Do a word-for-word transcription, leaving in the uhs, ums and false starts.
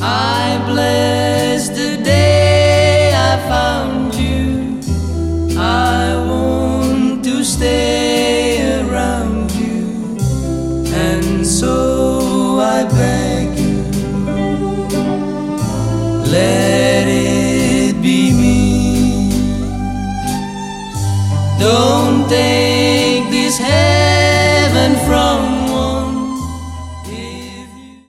I bless the day I found you. I want to stay around you, and so I beg you, let it be me. Don't take this hand